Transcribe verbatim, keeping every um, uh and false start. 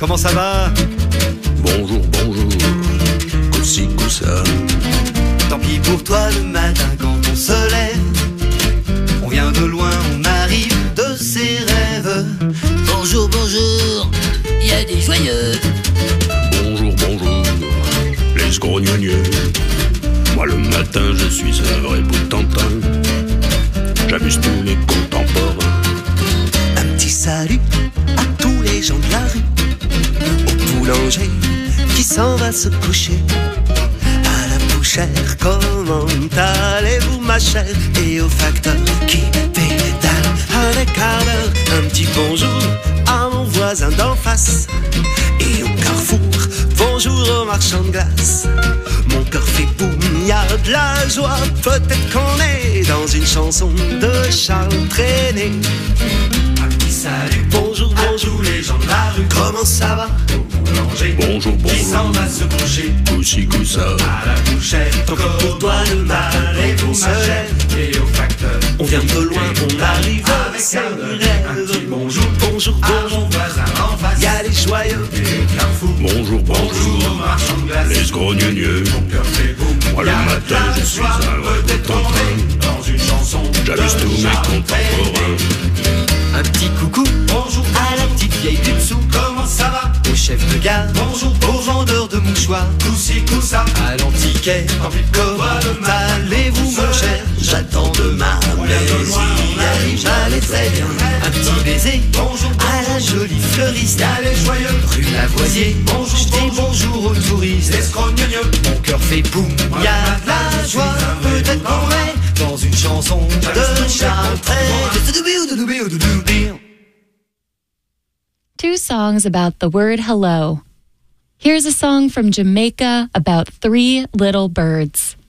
comment ça va? Bonjour, bonjour, coussi, coussa. Tant pis pour toi le matin quand on se lève. On vient de loin, on arrive de ses rêves. Bonjour, bonjour, il y a des joyeux. Bonjour, bonjour, les grognonieux. Moi le matin je suis un vrai bout de tantin. J'amuse tous les contemporains. Un petit salut à tous les gens de la rue, au boulanger qui s'en va se coucher, à la bouchère, comment allez-vous ma chère, et au facteur qui pédale à un quart d'heure. Un petit bonjour à mon voisin d'en face, et au carrefour, bonjour au marchand de glace. Mon cœur fait boum, y a de la joie, peut-être qu'on est dans une chanson de Charles Trenet. Un petit salut, bonjour, bonjour à tous les gens de la rue, comment ça va? Au boulanger, bonjour, bonjour, qui s'en va se coucher, coussi, coussa. À la bouchère, tant pis pour toi le matin, allez-vous ma chère, et au facteur, on vient de loin, on arrive avec un rêve. Un petit bonjour, bonjour, à mon voisin en face, y a les joyeux et au carrefour. Bonjour, bonjour, au marchand de glace, les grognonieux. mon cœur fait boum. Moi le matin je suis un vrai bout de tantin. Dans une chanson, j'amuse tous mes contemporains. Un petit coucou, bonjour à la petite vieille du dessous, comment ça va? au chef de gare, Bonjour, au vendeur de mouchoirs, coussi, coussa. à l'antiquaire, comment allez-vous mon cher? J'attends demain, mais il arrive, j'allais très bien. Un petit baiser, Bonjour, à la jolie fleuriste, y'a les joyeux, rue Lavoisier, Bonjour, je dis bonjour aux touristes. les scrogneux. Mon cœur fait boum, y a de la joie, peut-être qu'on est dans une chanson de Charles Trenet. Two songs about the word hello. Here's a song from Jamaica about three little birds.